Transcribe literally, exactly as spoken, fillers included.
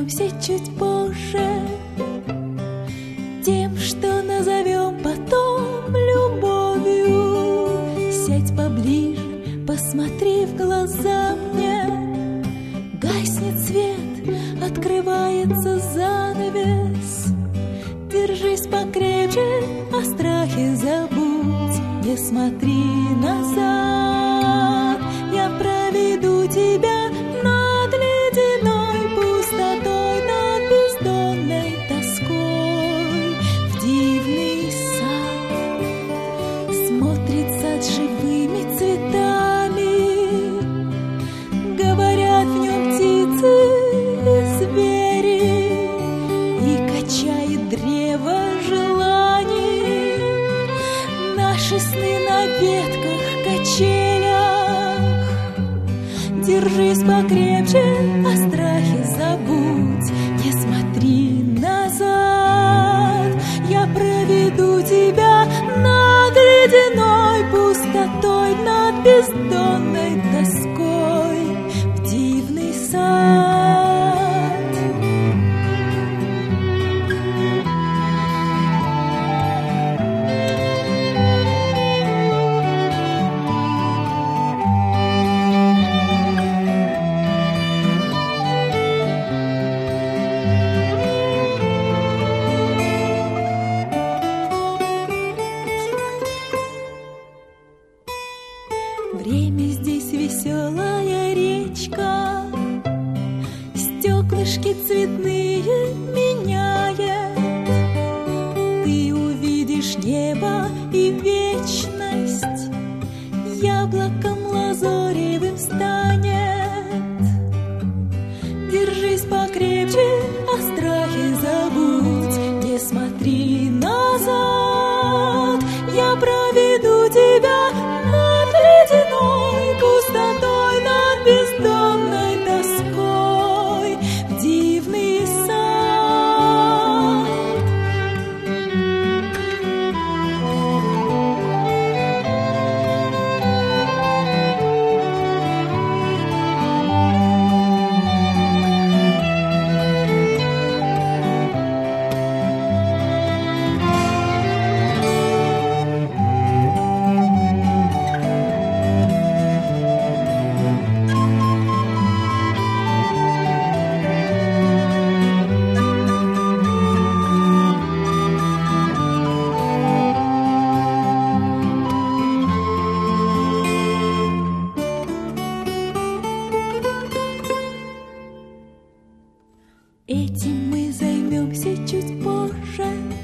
займемся чуть позже тем, что назовем потом любовью. Сядь поближе, посмотри в глаза мне. Гаснет свет, открывается занавес. Держись покрепче, о страхе забудь. Не смотри назад, я проведу тебя над ледяной пустотой, над бездонной тоской. В дивный сад смотрит сад живыми цветами. Говорят в нем птицы и звери, и качает древо желаний. Наши сны на ветках, качелях. Держись покрепче, о страхе забудь. Не смотри назад, я проведу тебя над ледяной пустотой, над бездонной тоской в дивный сад. Время здесь веселая речка, стеклышки цветные меняет. Ты увидишь небо и вечность, яблоком лазоревым станет. Держись покрепче, о страхе забудь. Не смотри назад, я проведу тебя над ледяной пустотой, над бездонной тоской в дивный сад. Этим мы займемся чуть позже.